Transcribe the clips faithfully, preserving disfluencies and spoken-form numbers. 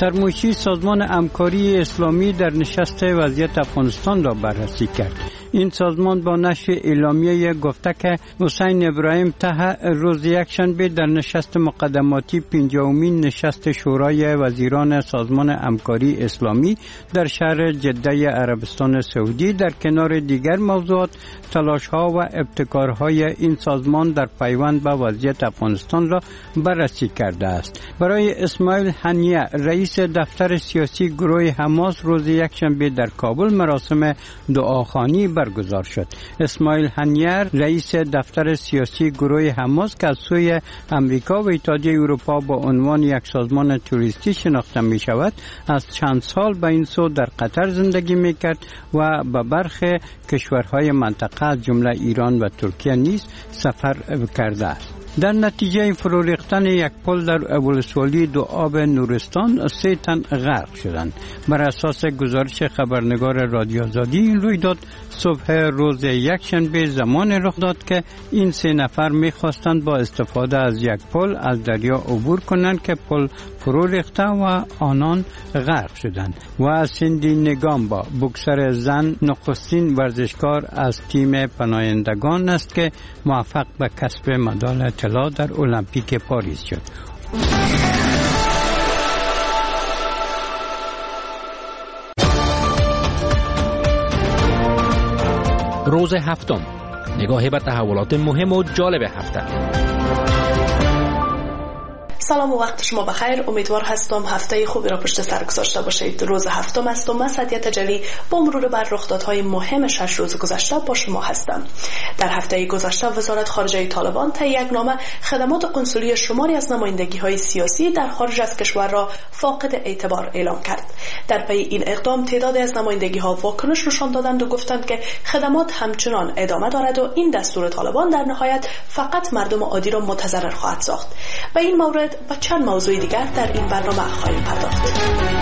سرمایشی سازمان همکاری اسلامی در نشست وضعیت افغانستان را بررسی کرد. این سازمان با نشر اعلامیه گفته که حسین ابراهیم طه روز یکشنبه در نشست مقدماتی پنجمین نشست شورای وزیران سازمان همکاری اسلامی در شهر جده عربستان سعودی در کنار دیگر موضوعات تلاش‌ها و ابتکارهای این سازمان در پیوند به وضعیت افغانستان را بررسی کرده است. برای اسماعیل هنیه رئیس دفتر سیاسی گروه حماس روز یکشنبه در کابل مراسم دعاخوانی برگزار شد. اسماعیل هنیه رئیس دفتر سیاسی گروه حماس که از سوی امریکا و اتحادیه اروپا با عنوان یک سازمان توریستی شناخته می شود، از چند سال به این سو در قطر زندگی می کرد و به برخی کشورهای منطقه از جمله ایران و ترکیه نیز سفر کرده است. در نتیجه فرو ریختن یک پل در ابوالسوالی دو آب نورستان سه تن غرق شدند. بر اساس گزارش خبرنگار رادیو آزادی این رویداد صبح روز یکشنبه زمان رخ داد که این سه نفر می‌خواستند با استفاده از یک پل از دریا عبور کنند که پل فرو ریخته و آنان غرق شدند. و سیندی نگامبا بوکسر زن نخستین ورزشکار از تیم پناهندگان است که موفق به کسب مدال طلا در المپیک پاریس شد. روز هفتم، نگاهی به تحولات مهم و جالب هفته. سلام و وقت شما بخیر. امیدوار هستم هفته خوبی را پشت سر گذاشته باشید. روز هفتم است و من سعدیه تجلی با مرور بر رخدادهای مهم شش روز گذشته با شما هستم. در هفته گذشته وزارت خارجه طالبان طی یک نامه خدمات قنسولی شماری از نمایندگی‌های سیاسی در خارج از کشور را فاقد اعتبار اعلام کرد. در پی این اقدام تعدادی از نمایندگی‌ها واکنش نشان دادند و گفتند که خدمات همچنان ادامه دارد و این دستور طالبان در نهایت فقط مردم عادی را متضرر خواهد ساخت. به این مورد و چند موضوع دیگر در این برنامه خواهیم پرداخت.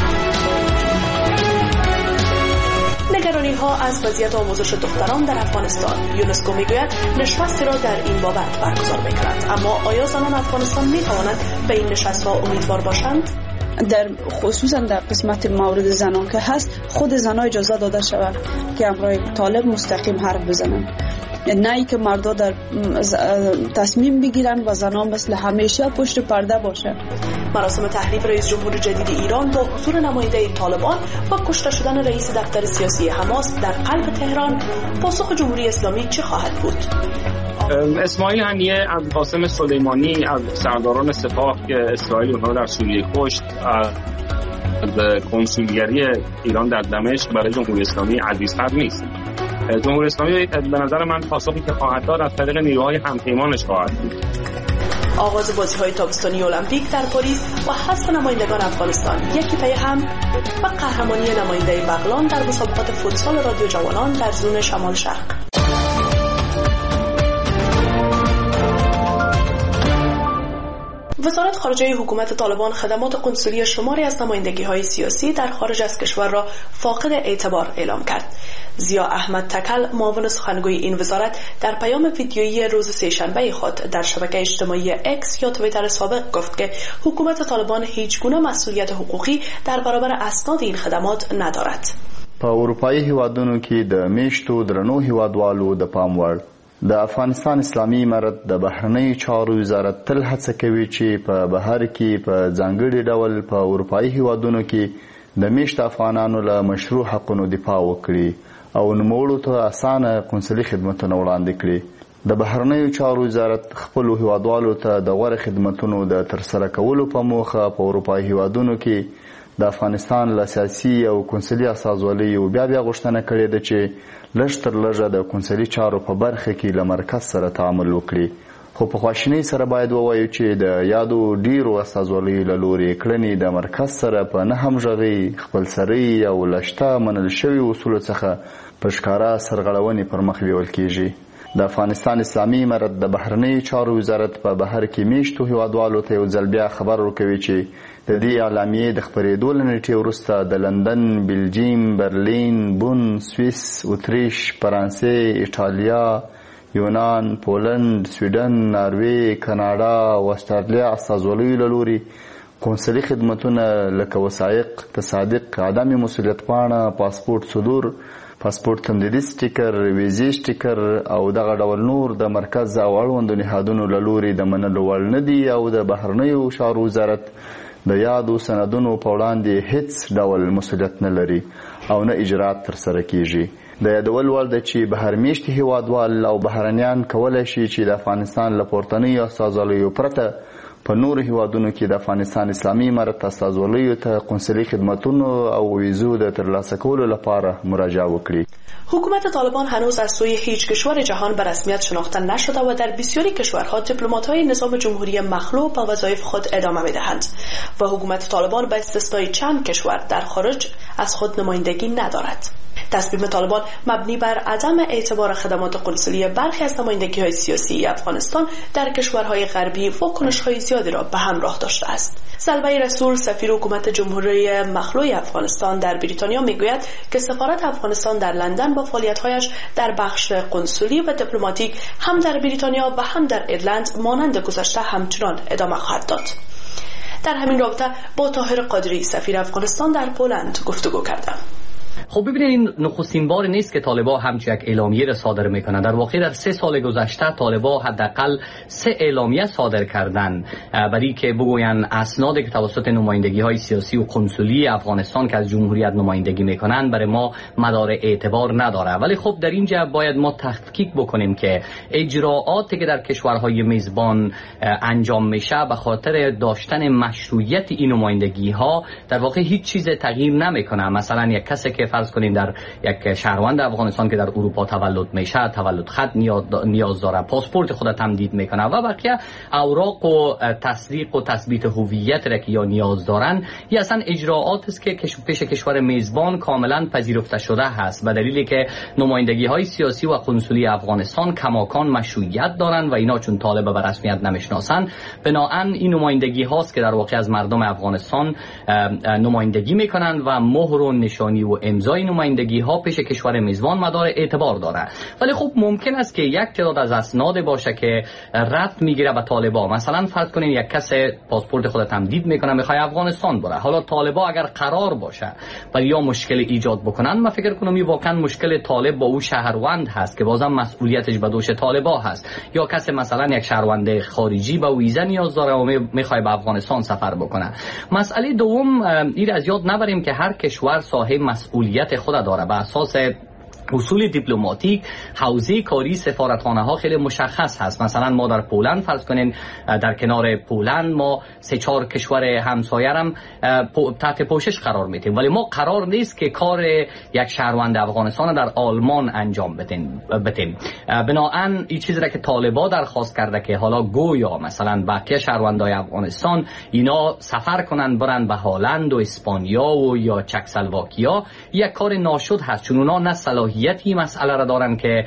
نگرانی ها از وضعیت آموزش دختران در افغانستان. یونسکو میگوید نشستی را در این بابت برگزار می‌کند، اما آیا زنان افغانستان می‌توانند به این نشست‌ها امیدوار باشند؟ در خصوصا در قسمت مورد زنان که هست، خود زنان اجازه داده شود که همراه طالب مستقیم حرف بزنند، نه ای که مردا در تصمیم بگیرن و زنان مثل همیشه پشت پرده باشن. مراسم تحریف رئیس جمهور جدید ایران با حضور نماینده طالبان و کشته شدن رئیس دفتر سیاسی حماس در قلب تهران، پاسخ جمهوری اسلامی چه خواهد بود؟ اسماعیل هنیه از قاسم سلیمانی از سرداران سپاه که اسرائیل اونها در سوریه کشت، از کنسولگری ایران در دمشق برای جمهوری اسلامی عزیزتر نیست. جمهوری اسلامی به نظر من پاسخی که خواهد داد از طریق نیروهای همپیمانش خواهد بود. آغاز بازی‌های تابستانی المپیک در پاریس و حذف نمایندگان افغانستان یکی پی هم و قهرمانی نماینده بغلان در مسابقات فوتسال رادیو جوانان در زون شمال شرق. وزارت خارجه حکومت طالبان خدمات قنسولی شماری از نمایندگی‌های سیاسی در خارج از کشور را فاقد اعتبار اعلام کرد. ضیا احمد تکل، معاون سخنگوی این وزارت، در پیام ویدیویی روز سه‌شنبه خود در شبکه اجتماعی اکس یا توییتر سابق گفت که حکومت طالبان هیچ گونه مسئولیت حقوقی در برابر اسناد این خدمات ندارد. په اروپایي هیوادونو کې د میشتو درنو هیوادوالو د پام وړ د افغانستان اسلامي امارت د بهرنیو چارو وزارت تل هڅه کوي چې په بهر کې په ځانګړي ډول په اروپایي هیوادونو کې د میشت افغانانو له مشروع حقونو دفاع وکړي او نوموړو ته اسانه قنصلي خدمتونه وړاندې کړي. د بهرنیو چارو وزارت خپلو هیوادوالو ته د غوره خدمتونو د ترسره کولو په موخه په اروپایي هیوادونو کې د افغانستان له سیاسي او قنصلي اساسوالیو بیا بیا غوښتنه کړې ده چې لږ تر لږه د قنصلي چارو په برخه کې له مرکز سره تعامل وکړي. خو په خواشینۍ سره باید ووایو چې د یادو ډیرو اساسوالیو له لورې کړنې د مرکز سره په نه همغږۍ، خپلسرۍ او له شته منل شوي اصولو څخه په ښکاره سرغړونې پر مخ بیول کیږي. د افغانستان اسلامي امارت د بهرنیو چارو وزارت په بهر کې میشتو هیوادوالو ته یو ځل بیا خبر ورکوي چې د دې اعلامیې د خپرېدو له نیټې وروسته د لندن، بلجیم، برلین، بون، سویس، اتریش، فرانسې، ایټالیا، یونان، پولند، سویډن، ناروې، کاناډا او استرالیا استازولیو له لوري قونسلي خدمتونه لکه وثایق تصادق عدم مسؤلیت پاڼه پاسپورت صدور پاسپورت تمدیدي سټیکر ویزې سټیکر او دغه ډول نور د مرکز او اړوندو نهادونو له لوري د منلو وړ نه دي او د بهرنیو چارو وزارت د یادو سندونو په وړاندې هیڅ ډول مسؤلیت نه لري او نه اجرات ترسره کیږي. د یادول وړ ده چې بهرمیشتي هیوادوال او بهرنیان کولی شي چې د افغانستان له پورتنیو استازوالیو پرته په نورو هیوادونو کې د افغانستان اسلامي امارت استازوالیو ته قونسلي خدمتونو او ویزو د ترلاسه کولو لپاره مراجعه وکړي. حکومت طالبان هنوز از سوی هیچ کشور جهان به رسمیت شناخته نشده و در بسیاری کشورها دیپلمات‌های نظام جمهوری مخلوع به وظایف خود ادامه می‌دهند و حکومت طالبان به استثنای چند کشور در خارج از خود نمایندگی ندارد. تصمیم طالبان مبنی بر عدم اعتبار خدمات قنصلی برخی از نمایندگی‌های سیاسی افغانستان در کشورهای غربی واکنش‌های زیادی را به همراه داشته است. سلوی رسول سفیر حکومت جمهوری مخلوع افغانستان در بریتانیا میگوید که سفارت افغانستان در لندن با فعالیت‌هایش در بخش قنصلی و دیپلماتیک هم در بریتانیا و هم در ایرلند مانند گذشته همچنان ادامه خواهد داد. در همین رابطه با طاهر قادری سفیر افغانستان در پولند گفتگو کردم. خب ببینید این نخستین بار نیست که طالبا همچین یک اعلامیه را صادر میکنند. در واقع در سه سال گذشته طالبا حداقل سه اعلامیه صادر کردند برای که بگویند اسنادی که توسط نمایندگی های سیاسی و قنصلی افغانستان که از جمهوریت نمایندگی میکنند برای ما مدار اعتبار نداره. ولی خب در اینجا باید ما تحقیق بکنیم که اجراعاتی که در کشورهای میزبان انجام میشه به خاطر داشتن مشروعیت این نمایندگی ها در واقع هیچ چیز تغییر نمیکنه. مثلا یک کسی که فرض کنیم در یک شهروند افغانستان که در اروپا تولد میشه تولد خط نیاز داره، پاسپورت خود تمدید میکنه و بقیه اوراق و تصدیق و تثبیت هویت را که یا نیاز دارن، یا اصلا اجراعات است که پیش کشور میزبان کاملا پذیرفته شده هست به دلیلی که نمایندگی های سیاسی و قنصلی افغانستان کماکان مشروعیت دارن و اینا چون طالب به رسمیت نمیشناسن، بنابراین این نمایندگی هاست که در واقع از مردم افغانستان نمایندگی میکنن و مهر و نشانی و امضای نمایندگی ها پیش کشور میزبان مدار اعتبار داره. ولی خب ممکن است که یک تعداد از اسناد باشه که ربط میگیره به طالبا. مثلا فرض کنین یک کس پاسپورت خود تمدید میکنه میخواد افغانستان بره، حالا طالبا اگر قرار باشه ولی یا مشکل ایجاد بکنن، من فکر کنم این واقعا مشکل طالب با او شهروند هست که بازم مسئولیتش به دوش طالبا هست. یا کسی مثلا یک شهروند خارجی با ویزا نیاز داره و میخواد به افغانستان سفر بکنه. مسئله دوم این از یاد نبریم که هر کشور صاحب مسئولیت خود داره. به اساس اصول دیپلماتیک حوزه کاری سفارتخانه ها خیلی مشخص هست. مثلا ما در پولند فرض کنین در کنار پولند ما سه چهار کشور همسایه هم تحت پوشش قرار میدیم، ولی ما قرار نیست که کار یک شهروند افغانستان در آلمان انجام بدیم. بنابراین این چیزی را که طالبا درخواست کرده که حالا گویا مثلا بقیه شهروندای افغانستان اینا سفر کنن برن به هلند و اسپانیا و یا چکسلواکیا، یک کار ناشد هست، چون اونا نه صلاحیت این مسئله را دارن که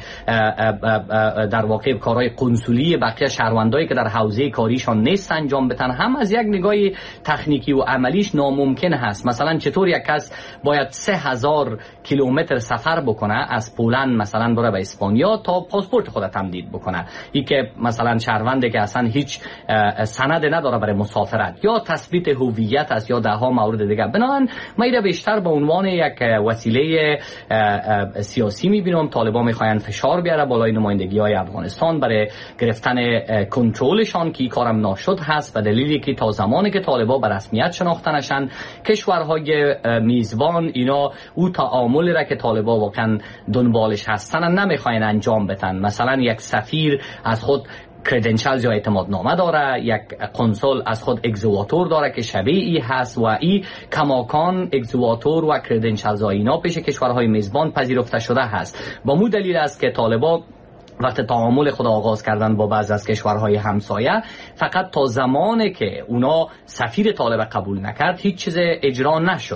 در واقع کارهای قنصلی بقیه شهروندایی که در حوزه کاریشان نیست انجام بدن. هم از یک نگاه تکنیکی و عملیش ناممکن هست. مثلا چطور یک کس باید سه هزار کیلومتر سفر بکنه از پولند مثلا بره به اسپانیا تا پاسپورت خود تمدید بکنه؟ این که مثلا شهرونده که اصلا هیچ سند نداره برای مسافرت، یا تثبیت هویت است یا ده ها مورد دیگه. بنابراین ما اینا بیشتر به عنوان یک وسیله سیاسی میبینم. طالبان میخواین فشار بیاره بالای نمایندگی های افغانستان برای گرفتن کنترلشان که این کارم ناشد هست، به دلیلی که تا زمانی که طالبان به رسمیت شناخته نشن کشورهای میزبان اینا او تعاملی را که طالبان واقعا دنبالش هستن نمیخواین انجام بدن. مثلا یک سفیر از خود کردنشلز یا اعتماد نامه داره، یک قنصل از خود اگزواتور داره که شبیه ای هست و ای کماکان اگزواتور و کردنشلز اینا پیش کشورهای میزبان پذیرفته شده هست. با مو دلیل است که طالبان وقتی تعامل خود آغاز کردن با بعض از کشورهای همسایه، فقط تا زمانی که اونا سفیر طالب قبول نکرد هیچ چیز اجرا نشد.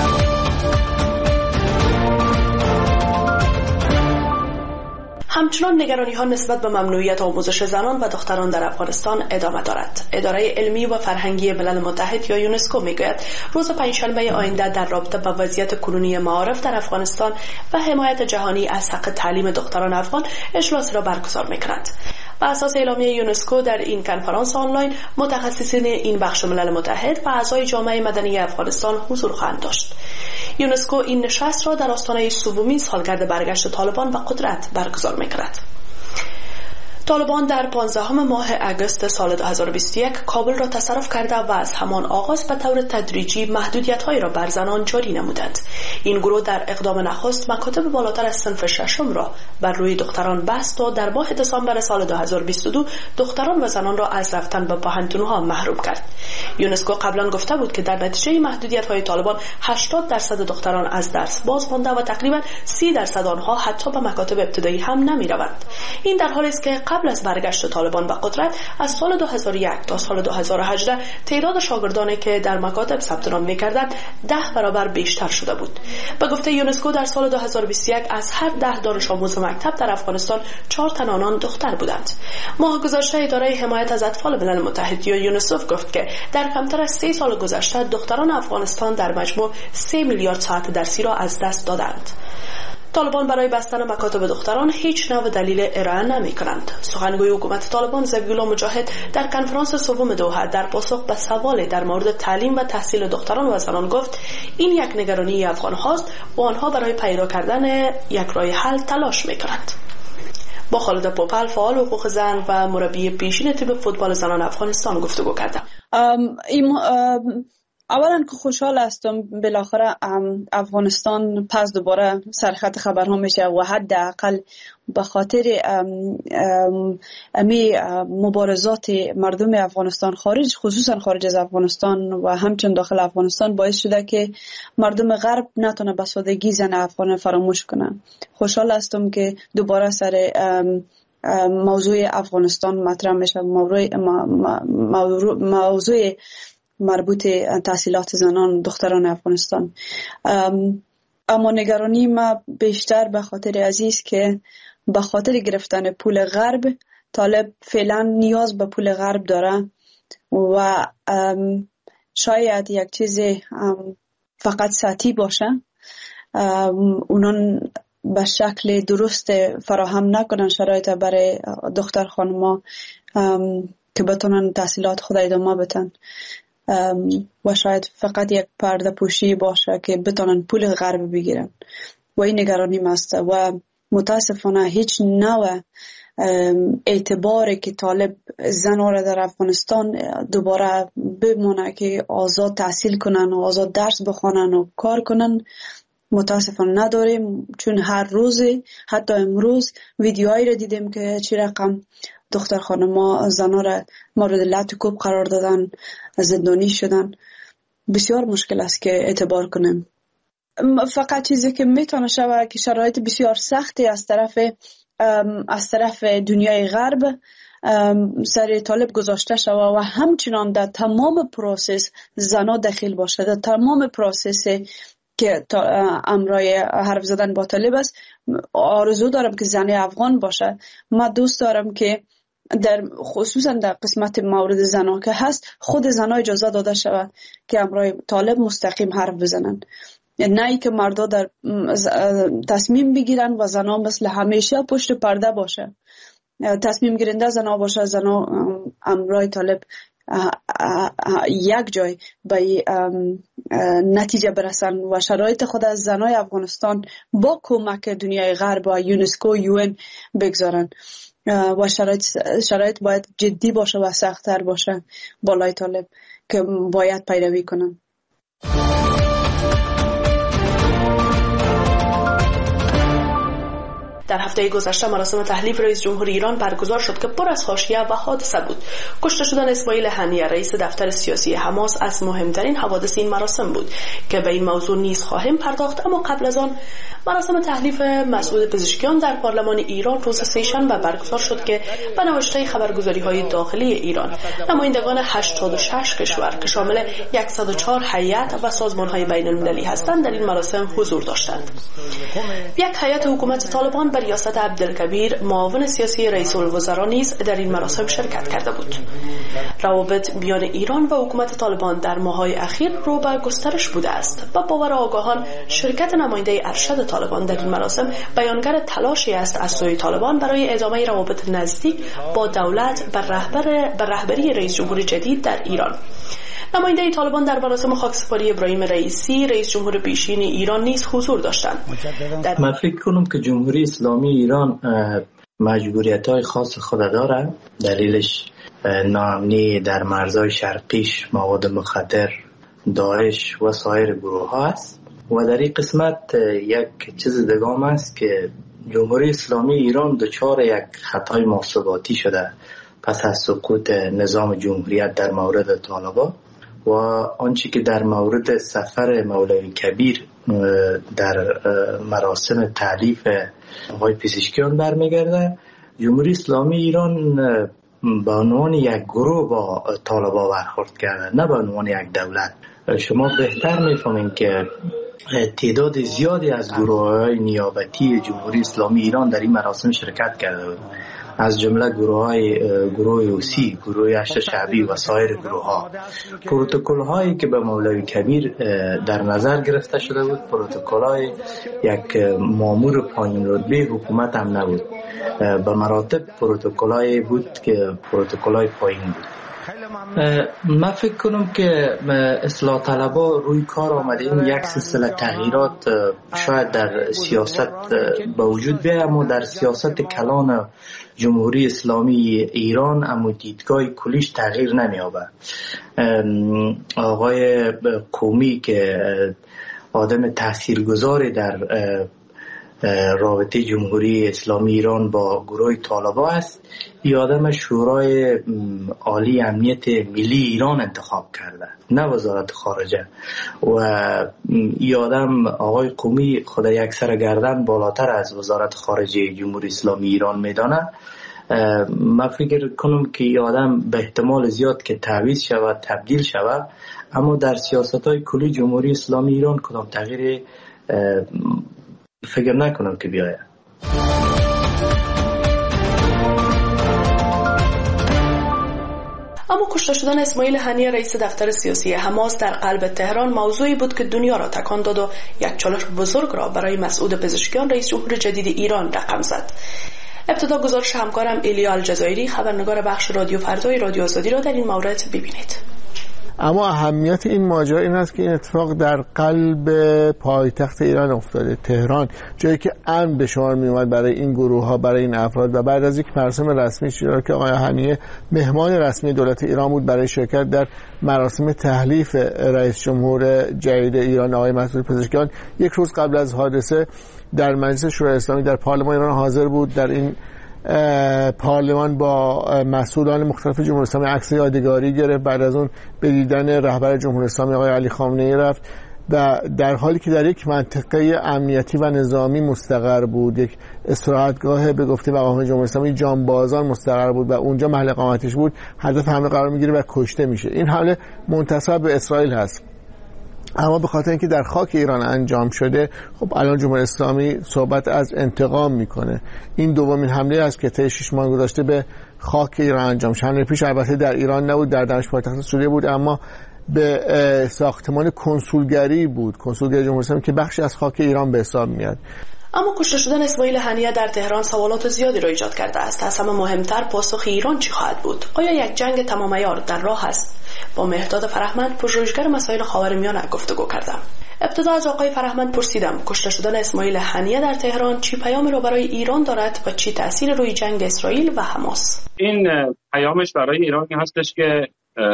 همچنان نگرانی ها نسبت به ممنوعیت آموزش زنان و دختران در افغانستان ادامه دارد. اداره علمی و فرهنگی ملل متحد یا یونسکو میگوید روز پنجشنبه آینده در رابطه با وضعیت کنونی معارف در افغانستان و حمایت جهانی از حق تعلیم دختران افغان اجلاس را برگزار میکند. بر اساس اعلامیه یونسکو در این کنفرانس آنلاین متخصصین این بخش ملل متحد و اعضای جامعه مدنی افغانستان حضور خواهند داشت. یونسکو این نشست را در آستانه سومین سالگرد برگشت طالبان و قدرت برگزار می‌کند. طالبان در پانزدهم ماه اگست سال دو هزار و بیست و یک کابل را تصرف کرده و از همان آغاز به طور تدریجی محدودیت‌هایی را بر زنان جاری نمودند. این گروه در اقدام نخست مکاتب بالاتر از صنف ششم را بر روی دختران بست و در ماه دسامبر سال دو هزار و بیست و دو دختران و زنان را از رفتن به پوهنتون‌ها محروم کرد. یونسکو قبلا گفته بود که در نتیجه محدودیت‌های طالبان هشتاد درصد دختران از درس باز مانده و تقریبا سی درصد آنها حتی به مکاتب ابتدایی هم نمی‌روند. این در حالی است که قبل از برگشت طالبان به قدرت از سال دو هزار و یک تا سال دو هزار و هجده تعداد شاگردانی که در مکاتب ثبت نام می‌کردند ده برابر بیشتر شده بود. به گفته یونسکو در سال دو هزار و بیست و یک از هر ده دانش آموز مکتب در افغانستان چهار تن آنان دختر بودند. ماه گذشته اداره حمایت از اطفال ملل متحد یا یونیسف گفت که در کمتر از سه سال گذشته دختران افغانستان در مجموع سه میلیارد ساعت درسی را از دست دادند. طالبان برای بستن مکاتب دختران هیچ نوع دلیل ارائه نمی کنند. سخنگوی حکومت طالبان ذبیحالله مجاهد در کنفرانس سوم دوحه در پاسخ به سوال در مورد تعلیم و تحصیل دختران و زنان گفت این یک نگرانی افغان هاست و آنها برای پیدا کردن یک راه حل تلاش می کنند. با خالد پوپل فعال حقوق زن و مربی پیشین تیم فوتبال زنان افغانستان گفتگو کردم. اولا که خوشحال هستم بالاخره افغانستان پس دوباره سرخط خبرها میشه و حداقل به خاطر امی مبارزات مردم افغانستان خارج خصوصا خارج از افغانستان و همچنین داخل افغانستان باعث شده که مردم غرب نتونه به سادگی زن افغان فراموش کنن. خوشحال هستم که دوباره سر موضوع افغانستان مطرح میشه، موضوع موضوع مربوط تحصیلات زنان دختران افغانستان. اما نگرانی ما بیشتر به خاطر عزیز که به خاطر گرفتن پول غرب طالب فعلا نیاز به پول غرب داره و شاید یک چیز فقط سطحی باشه، اونان به شکل درست فراهم نکنن شرایط برای دختر خانما که بتونن تحصیلات خود ادامه بدن و شاید فقط یک پرده پوشی باشه که بتونن پول غرب بگیرن و این نگرانی مسته و متاسفانه هیچ نوع اعتباری که طالب زنها را در افغانستان دوباره بمونه که آزاد تحصیل کنن و آزاد درس بخونن و کار کنن متاسفانه نداریم، چون هر روز حتی امروز ویدیوهایی را دیدیم که چی رقم دختر خانما زنها را مورد لعن و کوب قرار دادن، زندانی شدن. بسیار مشکل است که اعتبار کنیم. فقط چیزی که میتونه شود که شرایط بسیار سختی از طرف از طرف دنیای غرب سر طالب گذاشته شود و همچنان در تمام پروسس زنها دخیل باشه، در تمام پروسس که امرای حرف زدن با طالب است. آرزو دارم که زن افغان باشه. ما دوست دارم که در خصوصا در قسمت مورد زنها که هست خود زنها اجازه داده شود که امرای طالب مستقیم حرف بزنن، نه ای که مردا در تصمیم بگیرن و زنها مثل همیشه پشت پرده باشه. تصمیم گیرنده زنها باشه، زنها امرای طالب یک جای به نتیجه برسن و شرایط خود از زنای افغانستان با کمک دنیای غرب و یونسکو یو ان بگذارن و شرایط شرایط باید جدی باشه و سخت‌تر باشه بالای طالب که باید پیروی کنن. در هفته گذشته مراسم تحلیف رئیس جمهور ایران برگزار شد که پر از حاشیه و حادثه بود. کشته شدن اسماعیل هنیه رئیس دفتر سیاسی حماس از مهمترین حوادث این مراسم بود که به این موضوع نیز خواهیم پرداخت. اما قبل از آن مراسم تحلیف مسعود پزشکیان در پارلمان ایران روز سه‌شنبه برگزار شد که به نوشته خبرگزاری‌های داخلی ایران نمایندگان هشتاد و شش کشور که شامل صد و چهار هیئت و سازمان‌های بین‌المللی هستند در این مراسم حضور داشتند. یک هیئت حکومت طالبان بر ریاست عبدالکبیر معاون سیاسی رئیس الوزراء نیز در این مراسم شرکت کرده بود. روابط میان ایران و حکومت طالبان در ماه‌های اخیر رو به گسترش بوده است و باور آگاهان شرکت نماینده ارشد طالبان در این مراسم بیانگر تلاشی است از سوی طالبان برای ادامه روابط نزدیک با دولت بر رهبر بر رهبری رئیس جمهور جدید در ایران. نماینده طالبان در مراسم خاکسپاری ابراهیم رئیسی رئیس جمهور پیشین ایران نیز حضور داشتند. من فکر کنم که جمهوری اسلامی ایران مجبوریت‌های خاص خود داره. دلیلش ناامنی در مرزهای شرقیش، مواد مخدر، داعش و سایر گروه ها است. و در این قسمت یک چیز دیگه هم است که جمهوری اسلامی ایران دچار یک خطای محاسباتی شده پس از سقوط نظام جمهوریت در مورد طالبان و آنچه که در مورد سفر مولوی کبیر در مراسم تألیف آقای پزشکیان برمیگرده. جمهوری اسلامی ایران به عنوان یک گروه با طالبان برخورد کرده، نه به عنوان یک دولت. شما بهتر میفهمین که تعداد زیادی از گروه‌های نیابتی جمهوری اسلامی ایران در این مراسم شرکت کرده بود، از جمله گروه‌های گروه اوسی، گروه هشت شعبی و سایر گروه‌ها. پروتکل‌هایی که به مولوی کبیر در نظر گرفته شده بود پروتکل‌های یک مامور پایین رتبه حکومت هم نبود، به مراتب پروتکل‌هایی بود که پروتکل‌های پایین بود. من فکر کنم که اصلاح طلبها روی کار آمده این یک سلسله تغییرات شاید در سیاست به وجود بیاید، اما در سیاست کلان جمهوری اسلامی ایران اما دیدگاه کلیش تغییر نمی‌یابد. آقای قومی که آدم تاثیرگذاری در رابطه جمهوری اسلامی ایران با گروه طالبان است، این آدم شورای عالی امنیت ملی ایران انتخاب کرده، نه وزارت خارجه. و این آدم آقای قومی خود یک سر گردن بالاتر از وزارت خارجه جمهوری اسلامی ایران میدانه. من فکر کنم که این آدم به احتمال زیاد که تعویض شود، تبدیل شود، اما در سیاست های کلی جمهوری اسلامی ایران کدام تغییر فکر نکنم که بیاید. اما کشته شدن اسماعیل هنیه رئیس دفتر سیاسی حماس در قلب تهران موضوعی بود که دنیا را تکان داد و یک چالش بزرگ را برای مسعود پزشکیان رئیس جمهور جدید ایران رقم زد. ابتدا گزارش همکارم ایلیا الجزایری خبرنگار بخش رادیو فردای رادیو آزادی را در این مورد ببینید. اما اهمیت این ماجرا این است که این اتفاق در قلب پایتخت ایران افتاده، تهران، جایی که امن به شمار می اومد برای این گروه ها، برای این افراد. و بعد از یک مراسم رسمی شد که آقای هنیه مهمان رسمی دولت ایران بود برای شرکت در مراسم تحلیف رئیس جمهور جدید ایران آقای مسعود پزشکیان، یک روز قبل از حادثه در مجلس شورای اسلامی در پارلمان ایران حاضر بود. در این پارلمان با مسئولان مختلف جمهوری اسلامی عکس یادگاری گرفت. بعد از اون به دیدن رهبر جمهوری اسلامی آقای علی خامنه‌ای رفت و در حالی که در یک منطقه امنیتی و نظامی مستقر بود، یک استراحتگاه به گفته مقام جمهوری اسلامی جانبازان مستقر بود و اونجا محل اقامتش بود، هدف حمله قرار میگیره و کشته میشه. این حمله منتسب به اسرائیل هست، اما به خاطر اینکه در خاک ایران انجام شده، خب الان جمهوری اسلامی صحبت از انتقام میکنه. این دومین حمله است که طی شش ماه گذشته به خاک ایران انجام شد. حمله پیش البته در ایران نبود، در دمشق پایتخت سوریه بود، اما به ساختمان کنسولگری بود، کنسولگری جمهوری اسلامی که بخشی از خاک ایران به حساب میاد. اما کشته شدن اسماعیل هنیه در تهران سوالات زیادی را ایجاد کرده است. از همه مهمتر پاسخ ایران چی خواهد بود؟ آیا یک جنگ تمام عیار در راه است؟ با مهرداد فرهمند، پژوهشگر مسائل خاورمیانه گفتگو کردم. ابتدا از آقای فرهمند پرسیدم کشته شدن اسماعیل هنیه در تهران چی پیامی را برای ایران دارد و چی تأثیر روی جنگ اسرائیل و حماس؟ این پیامش برای ایران هستش که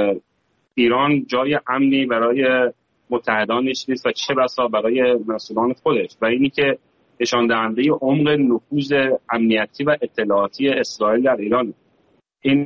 ایران جای امنی برای متحدانش نیست و چه بسا برای مسئولان خودش، و اینی که نشان دهنده عمق نفوذ امنیتی و اطلاعاتی اسرائیل در ایران. این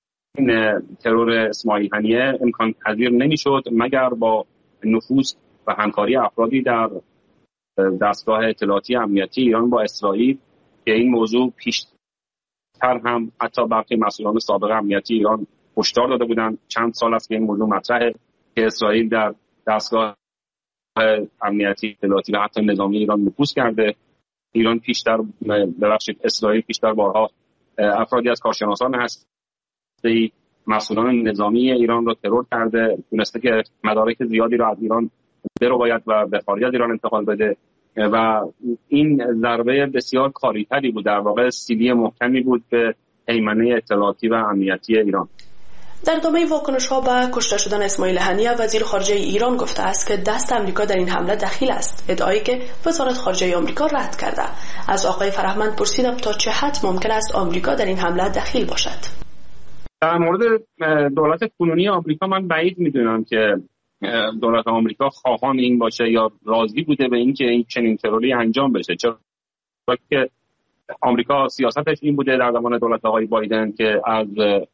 ترور اسماعیل هنیه امکان پذیر نمیشد مگر با نفوذ و همکاری افرادی در دستگاه اطلاعاتی امنیتی ایران با اسرائیل که این موضوع پیشتر هم حتی برخی مسئولان سابق امنیتی ایران هشدار داده بودند. چند سال است که این موضوع مطرحه که اسرائیل در دستگاه امنیتی اطلاعاتی و حتی نظامی ایران نفوذ کرده ایران پیشتر ببخشید اسرائیل پیشتر بارها افرادی از کارشناسان هسته‌ای مسئولان نظامی ایران رو ترور کرده، تونسته که مدارک زیادی رو از ایران برو باید و به خارج از ایران انتقال بده و این ضربه بسیار کاریتری بود، در واقع سیلی محکمی بود به هیمنه اطلاعاتی و امنیتی ایران. در ادامه واکنش‌ها به کشته شدن اسماعیل هنیه، وزیر خارجه ایران گفته است که دست آمریکا در این حمله دخیل است، ادعایی که وزارت خارجه آمریکا رد کرده. از آقای فرهمند پرسیدم تا چه حد ممکن است آمریکا در این حمله دخیل باشد. در مورد دولت کنونی آمریکا من بعید میدونم که دولت آمریکا خواهان این باشه یا راضی بوده به این که این چنین تروری انجام بشه، چرا که آمریکا سیاستش این بوده در زمان دولت آقای بایدن که از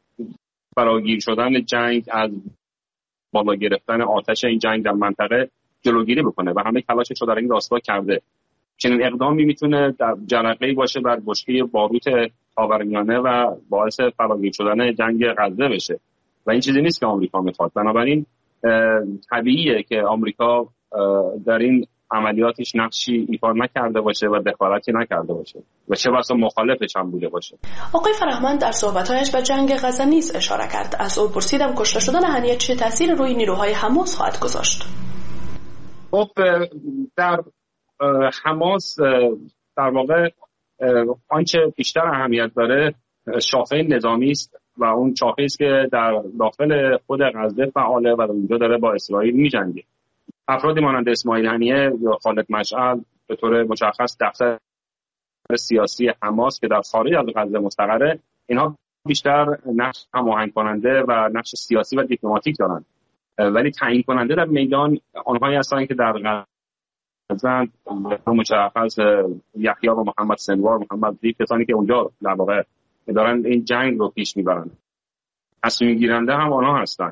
فراگیر شدن جنگ، از بالا گرفتن آتش این جنگ در منطقه جلوگیری بکنه و همه تلاشش رو در این راستا کرده. چنین اقدامی میتونه در جرقه‌ای باشه بر بشکه باروت خاورمیانه و باعث فراگیر شدن جنگ غزه بشه و این چیزی نیست که آمریکا میخواد. بنابراین طبیعیه که آمریکا در این عملیاتش نقشی ایفا نکرده باشه و دخالتی نکرده باشه و چه بسا مخالفش هم بوده باشه. آقای فرهمند در صحبت‌هایش به جنگ غزه نیز اشاره کرد. از او پرسیدم کشته شدن هنیه چه تأثیر روی نیروهای حماس خواهد گذاشت؟ خب در حماس در واقع آنچه بیشتر اهمیت داره شاخه نظامی است و اون شاخه‌ای است که در داخل خود غزه فعاله و اونجا داره با اسرائیل می‌جنگه. افرادی مانند اسماعیل هنیه یا خالد مشعل به طور مشخص دفتر سیاسی حماس که در خارج از غزه مستقره، اینها بیشتر نقش هماهنگ کننده و نقش سیاسی و دیپلماتیک دارند، ولی تعیین کننده در میدان آنهایی هستند که در غزه مشخص یحیی و محمد سنوار، محمد دیپ، کسانی که اونجا در واقع دارن این جنگ رو پیش میبرند. تصمیم گیرنده هم آنها هستند.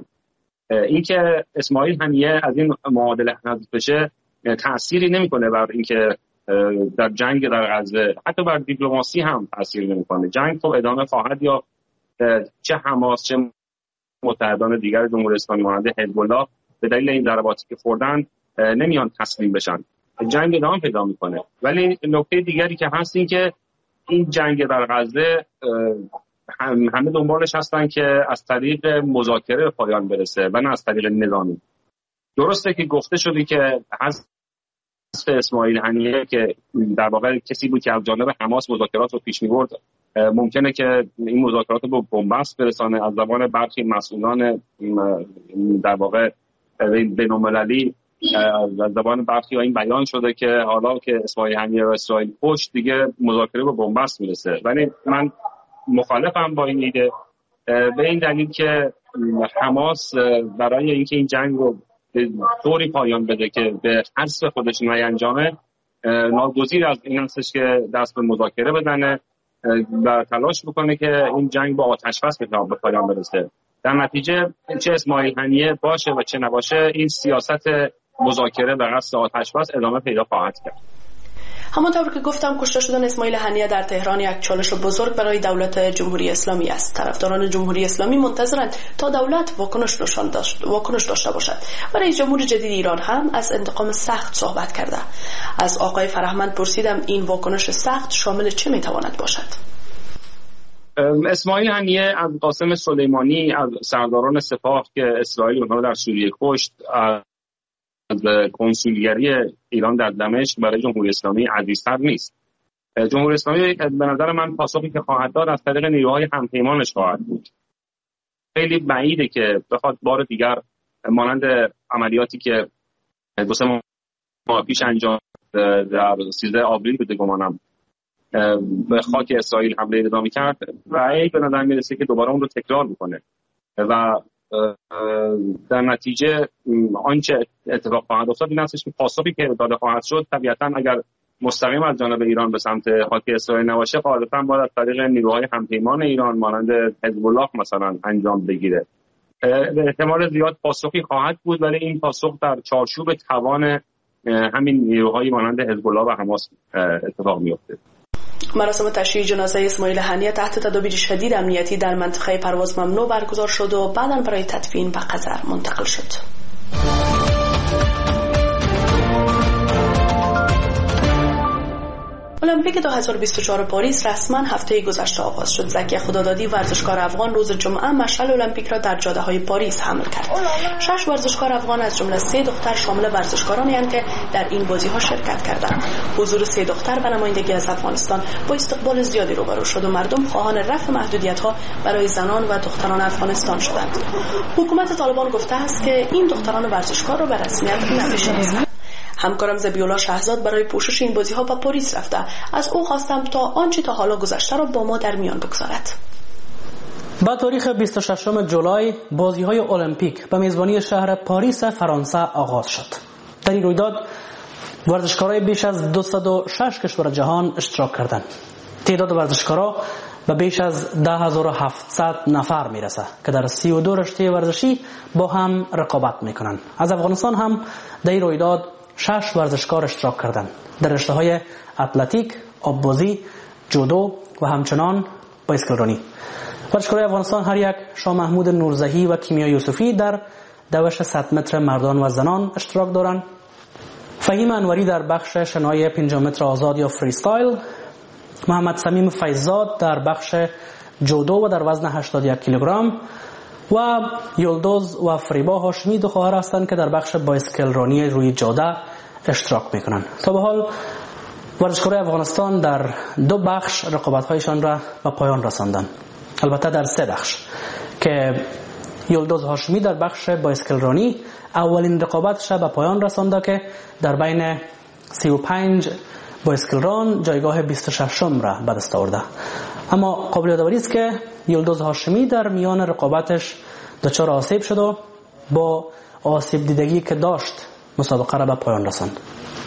اینکه اسماعیل هنیه از این معادله حذف بشه تأثیری نمیکنه بر اینکه در جنگ در غزه، حتی بر دیپلماسی هم تأثیری نمیکنه. جنگ تو ادامه خواهد یا چه حماس چه متحدان دیگر جمهوری اسلامی مانند حزب الله به دلیل این ضرباتی که خوردن نمیان تسلیم بشن، جنگ ادامه پیدا میکنه. ولی نکته دیگری که هست این که این جنگ در غزه همه دنبالش هستن که از طریق مذاکره به پایان برسه و نه از طریق نظامی. درسته که گفته شده که حذف اسماعیل هنیه که در واقع کسی بود که از جانب حماس مذاکرات رو پیش می‌برد، ممکنه که این مذاکرات رو به بنبست برسانه. از زبان برخی مسئولان در واقع بین‌المللی، از زبان برخی این بیان شده که حالا که اسماعیل هنیه و اسرائیل پشت، دیگه مذاکره به بنبست میرسه. ولی من مخالفم با این ایده به این دلیل که حماس برای اینکه این جنگ رو به طوری پایان بده که به حذف خودش نینجامه، ناگزیر از این هستش که دست به مذاکره بزنه و تلاش بکنه که این جنگ با آتش بس به پایان برسه. در نتیجه چه اسماعیل هنیه باشه و چه نباشه، این سیاست مذاکره به قصد آتش بس ادامه پیدا خواهد کرد. همانطور که گفتم کشته شدن اسماعیل هنیه در تهران یک چالش بزرگ برای دولت جمهوری اسلامی است. طرفداران جمهوری اسلامی منتظرند تا دولت واکنش نشان داشت واکنش داشته باشد. و رئیس جمهور جدید ایران هم از انتقام سخت صحبت کرده. از آقای فرهمند پرسیدم این واکنش سخت شامل چه میتواند باشد؟ اسماعیل هنیه از قاسم سلیمانی، از سرداران سپاه که اسرائیل اونها در سوریه کشت، از کنسولگری ایران در دمشق برای جمهوری اسلامی عزیزتر نیست. جمهوری اسلامی به نظر من پاسخی که خواهد داد از طریق نیروهای همپیمانش خواهد بود. خیلی بعیده که بخواد بار دیگر مانند عملیاتی که دو سه ماه پیش انجام در سیزده آوریل بوده گمانم به خاک اسرائیل حمله نظامی کرد و ای به نظر میرسه که دوباره اون رو تکرار بکنه و در نتیجه آنچه اتفاق خواهد افتاد این هستش که پاسخی که داده خواهد شد طبیعتا اگر مستقیم از جانب ایران به سمت خاک اسرائیل نباشه، غالبا باید از طریق نیروهای همپیمان ایران مانند حزب الله مثلا انجام بگیره. به احتمال زیاد پاسخی خواهد بود، ولی این پاسخ در چارچوب توان همین نیروهای مانند حزب الله و حماس اتفاق میفته. مراسم تشییع جنازه اسماعیل هنیه تحت تدابیر شدید امنیتی در منطقه پرواز ممنوع برگزار شد و بعداً برای تدفین به قطر منتقل شد. المپیک دو هزار و بیست و چهار پاریس رسما هفته گذشته آغاز شد. زکی خدادادی ورزشکار افغان روز جمعه مشعل المپیک را در جاده‌های پاریس حمل کرد. شش ورزشکار افغان از جمله سه دختر شامل ورزشکارانی اند که در این بازی‌ها شرکت کردند. حضور سه دختر و نمایندگی از افغانستان با استقبال زیادی روبرو شد و مردم خواهان رفع محدودیت‌ها برای زنان و دختران افغانستان شدند. حکومت طالبان گفته است که این دختران ورزشکار را به رسمیت نمی‌شناسد. همکارم زبیولا شهزاد برای پوشش این بازی‌ها به پاریس رفته. از او خواستم تا آنچه تا حالا گذشته را با ما در میان بگذارد. با تاریخ بیست و ششم جولای بازی‌های المپیک به میزبانی شهر پاریس فرانسه آغاز شد. در این رویداد ورزشکاران بیش از دویست و شش کشور جهان اشتراک کردند. تعداد ورزشکاران به بیش از ده هزار و هفتصد نفر میرسه که در سی و دو رشته ورزشی با هم رقابت میکنند. از افغانستان هم در این رویداد شش ورزشکار اشتراک کردند در رشته‌های اتلتیک، آببازی، جودو و همچنان بایسکلرانی. ورزشکاران افغانستان هر یک شاه محمود نورزهی و کیمیا یوسفی در دوش صد متر مردان و زنان اشتراک دارند. فهیم انوری در بخش شنای پنجاه متر آزاد یا فری استایل، محمد صمیم فیضزاد در بخش جودو و در وزن هشتاد و یک کیلوگرم و یلدوز و فریبا هاشمی دو خواهر هستند که در بخش بایسکلرانی روی جاده اشتراک میکنند. تا به حال ورزشکاران افغانستان در دو بخش رقابت‌هایشان را به پایان رساندند. البته در سه بخش که یلدوز هاشمی در بخش بایسکلرانی اولین رقابتش به پایان رسانده که در بین سی و پنج بایسکلران جایگاه بیست و ششم را به دست آورده. اما قابل یادآوری است که یلدوز هاشمی در میان رقابتش دچار آسیب شد و با آسیب دیدگی که داشت مسابقه را به پایان رساند.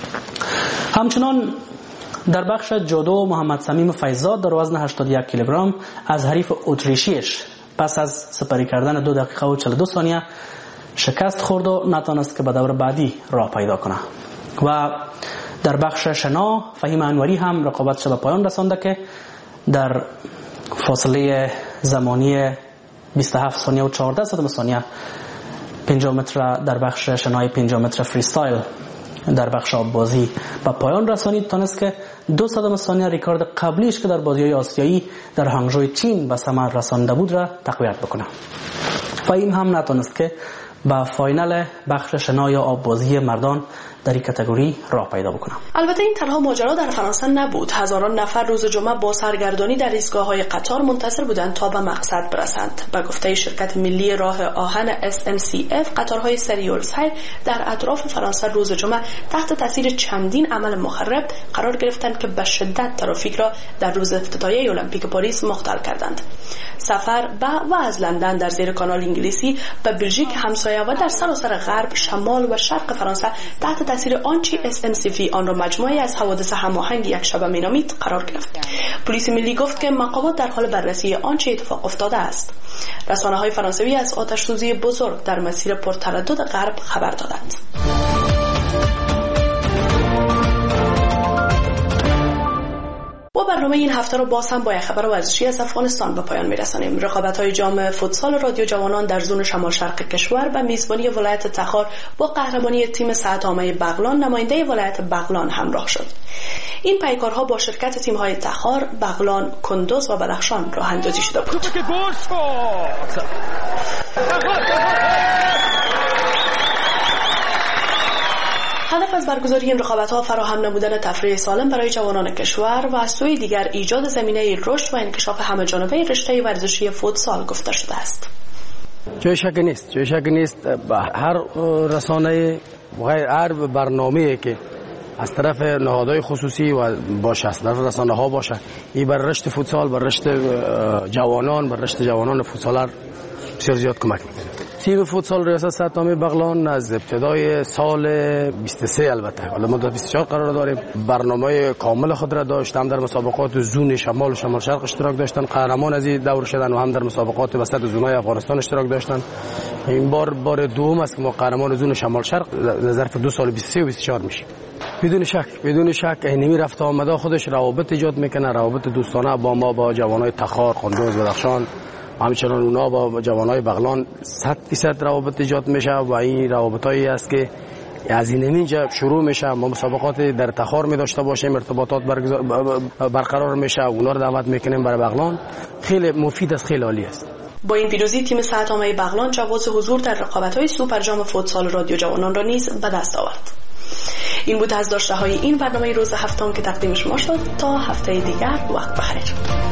همچنان در بخش جودو محمد صمیم فیضزاد در وزن هشتاد و یک کیلوگرم از حریف اتریشیش پس از سپری کردن دو دقیقه و چهل و دو ثانیه شکست خورد و نتوانست که به دور بعدی راه پیدا کنه. و در بخش شنا فهیم انوری هم رقابتش به پایان رسانده که در فاصله زمانی بیست و هفت ثانیه و چهارده صدم ثانیه پنجاه متر در بخش شنای پنجاه متر فری استایل در بخش آببازی به پایان رسانید، تانست که دو صدم ثانیه ریکارد قبلیش که در بازی‌های آسیایی در هانگژو چین به ثمر رسانده بود را تقویت بکنه. فهیم هم نتونست که به فاینال بخش شنا یا آببازی مردان در این کاتگوری راه پیدا بکنم. البته این تنها ماجرا در فرانسه نبود. هزاران نفر روز جمعه با سرگردانی در ایستگاه‌های قطار منتظر بودند تا به مقصد برسند. به گفته شرکت ملی راه آهن اس ان سی اف، قطارهای سری السیر در اطراف فرانسه روز جمعه تحت تاثیر چندین عمل مخرب قرار گرفتند که به شدت ترافیک را در روز افتتاحیه المپیک پاریس مختل کردند. سفر به و از لندن در زیر کانال انگلیسی به بلژیک همسایه و در سراسر غرب، شمال و شرق فرانسه تحت تاثیر آنچه اس ان سی اف آن را مجموعی از حوادث هماهنگ یک شبه مینامید قرار گرفت. پلیس ملی گفت که مقامات در حال بررسی آنچه اتفاق افتاده است. رسانه‌های فرانسوی از آتش سوزی بزرگ در مسیر پرتردد غرب خبر دادند. با برنامه این هفته رو باز هم با یک خبر ورزشی از افغانستان به پایان میرسانیم. رقابت‌های جام فوتسال رادیو جوانان در زون شمال شرق کشور به میزبانی ولایت تخار با قهرمانی تیم سعدآمه بغلان نماینده ولایت بغلان همراه شد. این پیکارها با شرکت تیم‌های تخار، بغلان، کندوز و بدخشان راه اندازی شده بود. هدف از برگزاری این رقابت‌ها فراهم نمودن تفریح سالم برای جوانان کشور و از سوی دیگر ایجاد زمینه رشد و انکشاف همه‌جانبه رشته ورزشی فوتسال گفته شده است. جای شک نیست، جای شک نیست هر رسانه غیر هر برنامه‌ای که از طرف نهادهای خصوصی و باشه، از طرف رسانه ها باشه، این بر رشد فوتسال، بر رشد جوانان، بر رشد جوانان فوتسالر بسیار زیاد کمک میکنه. تیم فوتسال ریاست سعدآمه بغلان از ابتدای سال بیست و سه البته حالا ما در بیست و چهار قرار داریم، برنامه کامل خود را داشت. هم در مسابقات زون شمال و شمال شرق اشتراک داشتن، قهرمان از این دور شدن، و هم در مسابقات وسط زونای افغانستان اشتراک داشتن. این بار بار دوم است که ما قهرمان زون شمال شرق در ظرف دو سال بیست و سه و بیست و چهار میشیم. بدون شک بدون شک اینمی رفت آمده خودش روابط ایجاد میکنه، روابط دوستانه با ما، با جوانای تخار، کندوز و بدخشان، همچنان اونا با جوانای بغلان صد درصد روابط ایجاد میشه و این روابطایی است که از این اینجا شروع میشه. ما مسابقات در تخار می داشته باشیم، ارتباطات برقرار میشه، اونا رو دعوت میکنیم برای بغلان. خیلی مفید است، خیلی عالی است. با این پیروزی تیم ساعتنامه بغلان جواز حضور در رقابت‌های سوپر جام فوتسال رادیو جوانان را نیز به دست آورد. این بود از داشته های این برنامه روز هفتم که تقدیم شما شد. تا هفته دیگر وقت بخیر.